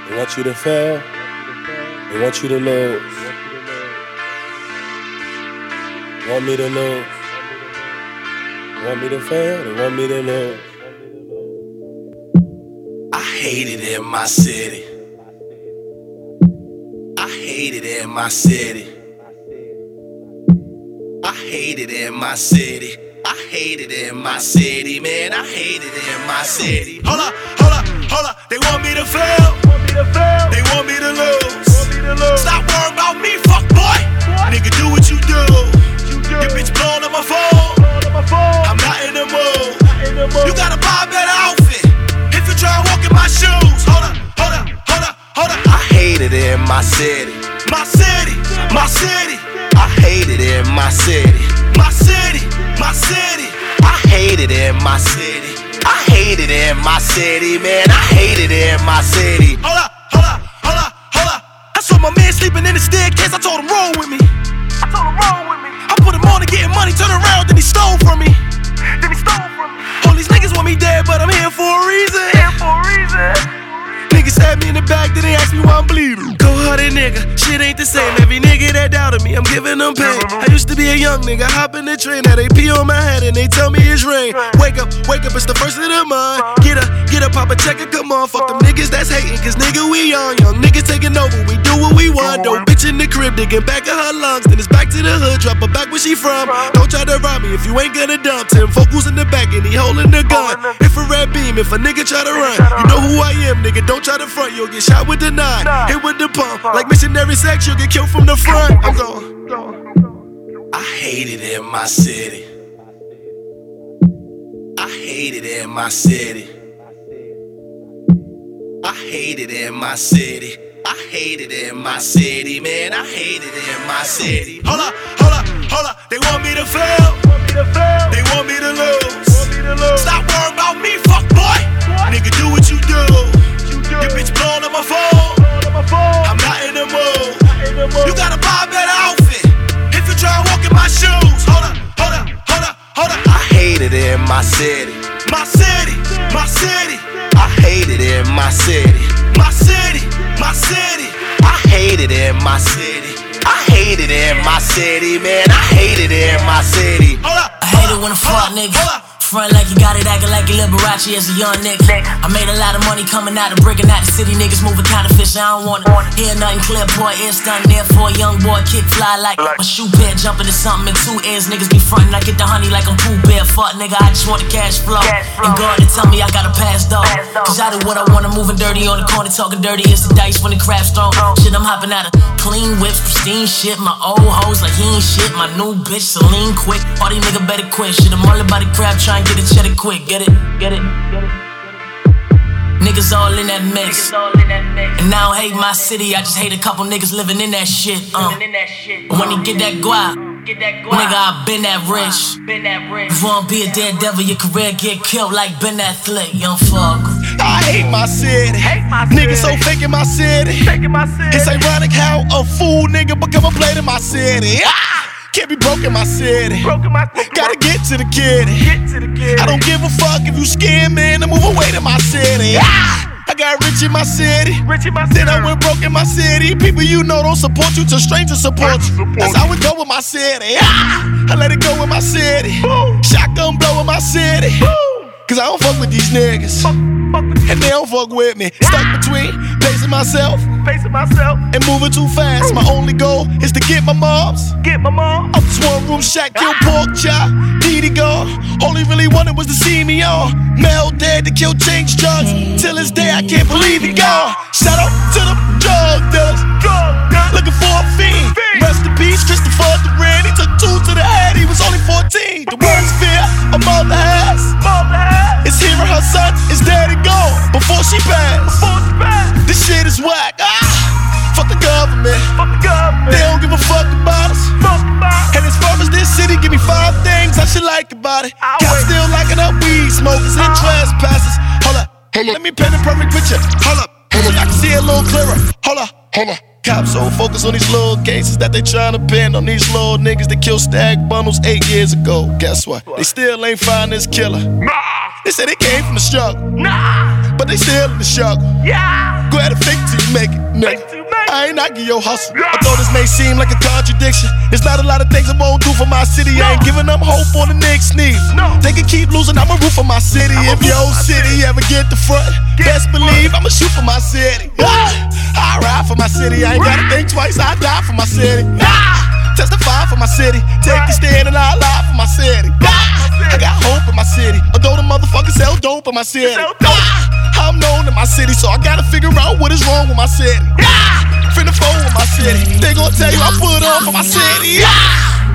They want you to fail. They want you to lose. They want me to lose. They want me to fail. They want me to lose. I hate it in my city. I hate it in my city. I hate it in my city. I hate it in my city, man. I hate it in my city. Hold up, hold up, hold up. They want me to fail. They want me to lose. Stop worrying about me, fuck boy. Nigga, do what you do. Your bitch blowing up my phone. I'm not in the mood. You gotta buy a better outfit if you try to walk in my shoes. Hold up, hold up, hold up, hold up. I hate it in my city. My city, my city. I hate it in my city. My city, my city. I hate it in my city. I hate it in my city, man. I hate it in my city. Hold up, hold up, hold up, hold up. I saw my man sleeping in the staircase. I told him roll with me. I put him on to getting money, turn around, then he stole from me. All these niggas want me dead, but I'm here for a reason. Niggas stabbed me in the back, then they ask me why I'm bleeding. Cold-hearted nigga, shit ain't the same. Every nigga that doubted me, I'm giving them pain. I used to be a young nigga, hop in the train. Now they pee on my head and they tell me it's rain. Wake up, it's the first of the month. Get up, pop a check and come on. Fuck them niggas that's hating, cause nigga we on. Young niggas taking over, we do what we want. Don't bitch in the crib, digging back of her lungs. Then it's back to the hood, drop her back where she from. Don't try to rob me if you ain't gonna dump. 10 focus in the back and he holding the gun. Infrared beam if a nigga try to run. You know who I am, nigga, don't try to front. You'll get shot with the 9, hit with the pump. Like missionary sex, you'll get killed from the front. I'm gone. I hate it in my city. I hate it in my city. I hate it in my city. I hate it in my city, man. I hate it in my city. Hold up, hold up, hold up. They want me to fail. They want me to lose. Stop worrying about me, fuck boy. Nigga, do what you do. Your bitch blowing up my phone. I'm not in the mood. You gotta buy a better outfit if you try to walk in my shoes. Hold up, hold up, hold up, hold up. I hate it in my city. My city, my city. I hate it in my city. My city, my city. I hate it in my city. I hate it in my city, man. I hate it in my city. Hold up. I hate it when a fuck nigga front like you got it, acting like you Liberace as a young nigga. I made a lot of money coming out of brickin' out the city. Niggas moving counterfeits, I don't wanna hear nothing clear. Boy, ears done there for a young boy, kick fly like my shoe pair, jumping to something in 2 ears. Niggas be frontin', I get the honey like I'm Pooh Bear. Fuck nigga, I just want the cash flow. And God to tell me I gotta pass though. Cause I do what I wanna, moving dirty on the corner, talking dirty. It's the dice when the crap's thrown. Shit, I'm hopping out of clean whips, pristine shit. My old hoes like he ain't shit. My new bitch, Celine quick. All these niggas better quit. Shit, I'm all about the crap, try and get it cheddar quick. Get it, get it, get it. Niggas all in that mix. And I don't hate my city, I just hate a couple niggas living in that shit. But when you get that guap, nigga, I been that rich. If you wanna be a dead devil, your career get killed like Ben Affleck, young fuck. I hate my city. Niggas so fake in my city. It's ironic how a fool nigga become a blade in my city. Can't be broke in my city. Gotta get to the kitty. I don't give a fuck if you scared, man. I move away to my city. I got rich in my city. Then I went broke in my city. People you know don't support you till strangers support you. That's how it go with my city. I let it go with my city. Shotgun blow in my city. Cause I don't fuck with these niggas. And they don't fuck with me. Stuck between pacing myself and moving too fast. My only goal is to get my moms. Up this one room shack, kill pork chop, needy go. Only really wanted was to see me on. Mel dead to kill change drugs. Till this day I can't believe he gone. Shout out to the drug dealers. Looking for a fiend. Rest in peace, Christopher Duran. He took 2 to the head, he was only 14. The worst fear a mother has is hearing her son is dead and gone before she passed. This shit is whack. Fuck the government. They don't give a fuck about us. And as far as this city, give me 5 things I should like about it. Got still locking up weed smokers and trespassers. Hold up, let me paint a perfect picture. Hold up, I can see it a little clearer. Hold up. Cops so focused on these little cases that they tryna pin on these little niggas that killed stag bundles 8 years ago. Guess what? They still ain't find this killer. They say they came from the struggle, but they still in the struggle. Go ahead and fake till you make it, nigga. I ain't knocking your hustle. Although this may seem like a contradiction, there's not a lot of things I won't do for my city. I ain't giving up hope on the Knicks sneeze. They can keep losing, I'ma root for my city. If your city ever get the front, best believe I'ma shoot for my city. I ride for my city, I ain't gotta think twice, I die for my city. Testify for my city, take the stand and I lie for my city. I got hope in my city, although the motherfuckers sell dope in my city. I'm known in my city, so I gotta figure out what is wrong with my city. Finna fold with my city, they gon' tell you I put on for my city.